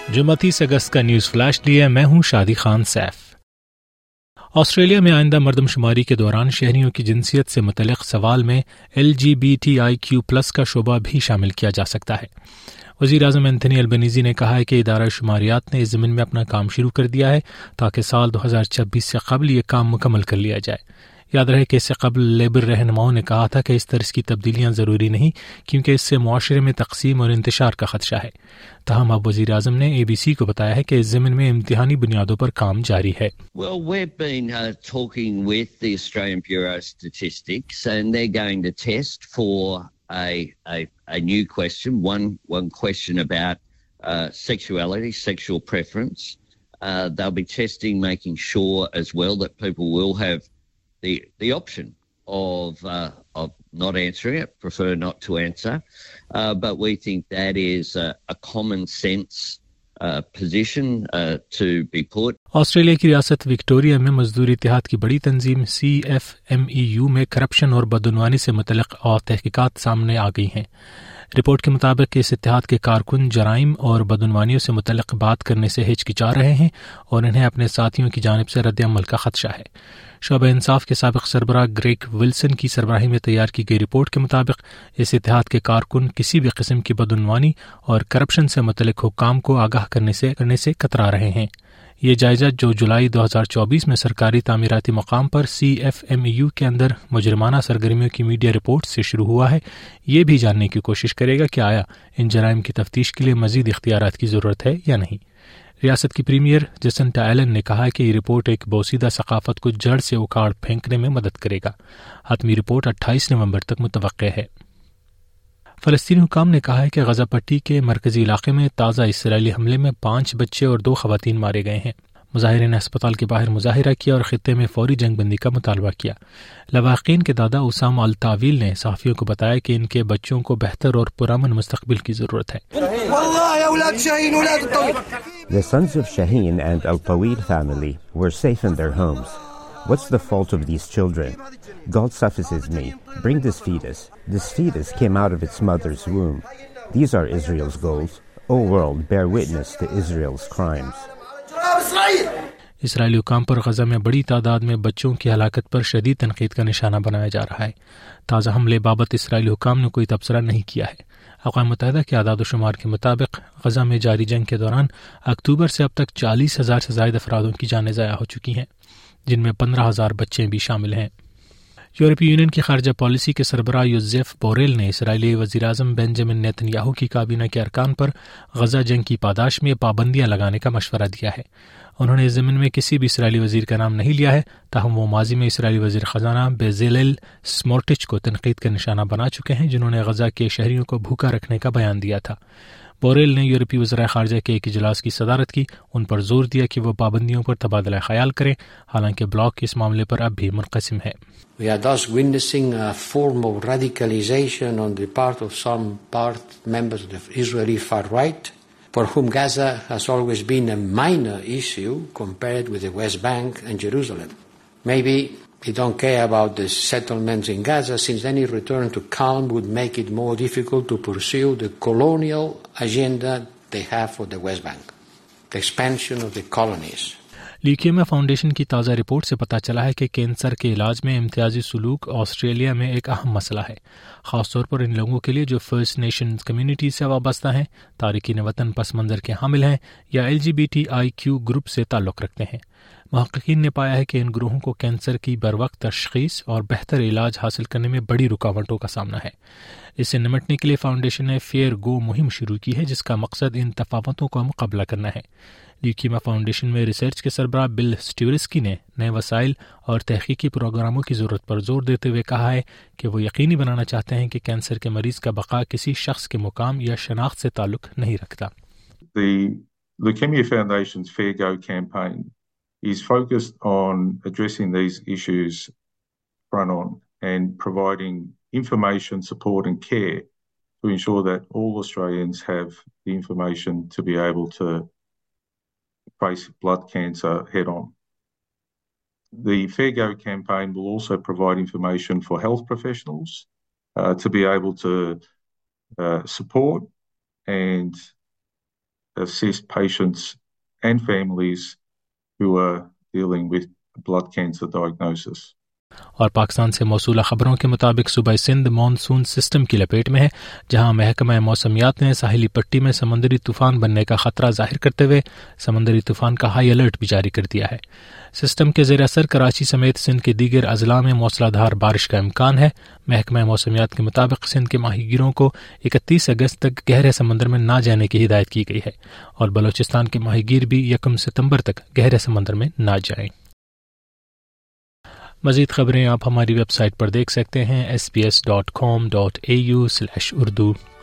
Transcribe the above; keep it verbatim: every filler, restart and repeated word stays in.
जुम्मा तीस अगस्त का न्यूज़ फ्लैश लिए मैं हूं शादी खान सैफ। ऑस्ट्रेलिया में आइंदा मर्दमशुमारी के दौरान शहरियों की जिनसियत से मुतल्लिक सवाल में L G B T I Q plus का शोबा भी शामिल किया जा सकता है। वज़ीर आज़म एंथनी अल्बनीज़ी ने कहा है कि इदारा शुमारियात ने इस ज़मीन में अपना काम शुरू कर दिया है ताकि साल दो हज़ार छब्बीस से कबल ये काम मुकम्मल कर लिया जाए। याद रहे कि इससे कबल लेबर रहनुमाओं ने कहा था कि इस तरह की तब्दीलियां ज़रूरी नहीं क्योंकि इससे मुआशरे में तकसीम और इंतशार का खदशा है। तहम अब वज़ीर आज़म ने ए बी सी को बताया है कि इस ज़मीन में इम्तिहानी बुनियादों पर काम जारी है। Well, we've been uh, talking with the Australian Bureau of Statistics, and they're going to test for a a, a new question, one one question about uh, sexuality, sexual preference. Uh, they'll be testing, making sure as well that people will have the the option of uh, of not answering it, prefer not to answer, uh, but we think that is a, a common sense uh, position uh, to be put. Australia की रियासत Victoria में मजदूर इत्तेहाद की बड़ी तंजीम C F M E U में corruption और बदउनवानी से मुतल्लिक और तहकीकात सामने आ गई हैं। रिपोर्ट के मुताबिक इस इत्तेहाद के कारकुन जराइम और बदउनवानियों से मुतल्लिक बात करने से हिचकिचा रहे हैं और इन्हें अपने साथियों की जानिब से रद्द-ए-अमल का खदशा है। शोबा इंसाफ के साबिक सरबराह ग्रेग विल्सन की सरबराही में तैयार की गई रिपोर्ट के मुताबिक इस इत्तेहाद के कारकुन किसी भी किस्म की बदउनवानी और करप्शन से मुतल्लिक हुक्काम को आगाह करने से करने से कतरा रहे हैं। ये जायजा जो जुलाई दो हज़ार चौबीस में सरकारी तामीराती मकाम पर सी एफ एम यू के अंदर मुजरिमाना सरगर्मियों की मीडिया रिपोर्ट से शुरू हुआ है, ये भी जानने की कोशिश करेगा कि आया इन जराइम की तफ्तीश के लिए मजीद इख्तियारात की ज़रूरत है या नहीं। रियासत की प्रीमियर जसिंटा एलन ने कहा है कि ये रिपोर्ट एक बोसीदा सकाफत को जड़ से उखाड़ फेंकने में मदद करेगा। हतमी रिपोर्ट अट्ठाईस नवंबर तक मुतवक्के है। फ़लस्तीनी हुकाम ने कहा है कि गजा पट्टी के मरकजी इलाके में ताज़ा इसराइली हमले में पांच बच्चे और दो खवातीन मारे गए हैं। मुजाहिरीन ने अस्पताल के बाहर मुजाहिरा किया और खित्ते में फौरी जंगबंदी का मुतालबा किया। लवाकिन के दादा उसामा अल तावील ने सहाफ़ियों को बताया कि इनके बच्चों को बेहतर और पुरअमन मुस्तकबिल की ज़रूरत है। The sons of Shaheen and Al-Tawil family were safe in their homes. What's the fault of these children? God suffices me. Bring this fetus. This fetus came out of its mother's womb. These are Israel's goals. O world, bear witness to Israel's crimes. इसराइली हुकाम पर गजा में बड़ी तादाद में बच्चों की हलाकत पर शदीद तनकीद का निशाना बनाया जा रहा है। ताज़ा हमले बाबत इसराइली हुकाम ने कोई तबसरा नहीं किया है। अक़वाम मुत्तहिदा के आदाद व शुमार के मुताबिक गजा में जारी जंग के दौरान अक्टूबर से अब तक चालीस हजार से ज़ायद अफरादों की जानें ज़ाया हो चुकी हैं, जिनमें पंद्रह हजार बच्चे भी शामिल हैं। यूरोपीय यूनियन की खारजा पॉलिसी के सरबराह योसेफ बोरेल ने इसराइली वज़ीर-ए-आज़म बेंजामिन नेतन्याहू की काबीना के अरकान पर गजा जंग की पादाश में पाबंदियां लगाने का मशवरा दिया है। उन्होंने इस ज़मीन में किसी भी इसराइली वज़ीर का नाम नहीं लिया है, ताहम वो माजी में इसराइली वज़ीर ख़ज़ाना बेज़लेल स्मोट्रिच को तनकीद का निशाना बना चुके हैं, जिन्होंने गजा के शहरियों को भूखा रखने का बयान दिया था। बोरेल ने यूरोपीय वज़राए ख़ारजा के एक इजलास की सदारत की, उन पर जोर दिया कि वो पाबंदियों पर तबादला ख्याल करें, हालांकि ब्लॉक इस मामले पर अब भी मुनक़सिम है। We are thus witnessing a form of radicalization on the part of some part members of the Israeli far right, for whom Gaza has always been a minor issue compared with the West Bank and Jerusalem. Maybe they don't care about the settlements in Gaza, since any return to calm would make it more difficult to pursue the colonial agenda they have for the West Bank, the expansion of the colonies. Leukaemia foundation की ताज़ा report से पता चला है कि cancer के इलाज में इम्तियाजी सलूक ऑस्ट्रेलिया में एक अहम मसला है, ख़ासतौर पर इन लोगों के लिए जो फर्स्ट नेशन कम्युनिटी से वाबस्ता हैं, तारिकीन वतन पस मंज़र के हामिल हैं या L G B T I Q group से ताल्लुक़ रखते हैं। मुहक्किकीन ने पाया है कि इन ग्रोहों को कैंसर की बरवक्त तशख़ीस और बेहतर इलाज हासिल करने में बड़ी रुकावटों का सामना है। इससे निमटने के लिए फाउंडेशन ने फेयर गो मुहिम शुरू की है, जिसका मकसद इन तफावतों का मुकाबला करना है। ल्यूकेमिया फाउंडेशन में रिसर्च के सरबराह बिल स्ट्यूरिस्की ने नए वसाइल और तहकीकी प्रोग्रामों की ज़रूरत पर जोर देते हुए कहा है कि वो यकीनी बनाना चाहते हैं कि कैंसर के मरीज का बका किसी शख्स के मुकाम या शनाख्त से ताल्लुक़ नहीं रखता। The Leukemia Foundation's Fair Go campaign is focused on addressing these issues front on and providing information, support and care to ensure that all Australians have the information to be able to face blood cancer head on. The Fair Go campaign will also provide information for health professionals uh, to be able to uh, support and assist patients and families who are dealing with blood cancer diagnosis. और पाकिस्तान से मौसूला खबरों के मुताबिक सूबा Sindh monsoon system की लपेट में है, जहां महकमा मौसमियात ने साहिली पट्टी में समंदरी तूफान बनने का खतरा जाहिर करते हुए समंदरी तूफान का हाई अलर्ट भी जारी कर दिया है। सिस्टम के ज़ेर असर कराची समेत सिंध के दीगर अजला में मूसलाधार बारिश का इम्कान है। महकमा मौसमियात के मुताबिक सिंध के माहीगीरों को इकतीस अगस्त तक गहरे समंदर में ना जाने की हिदायत की गई है और बलोचिस्तान के माहीगीर भी यकम सितंबर तक गहरे समंदर में ना जाएं। मज़ीद खबरें आप हमारी वेबसाइट पर देख सकते हैं S B S dot com dot A U slash Urdu.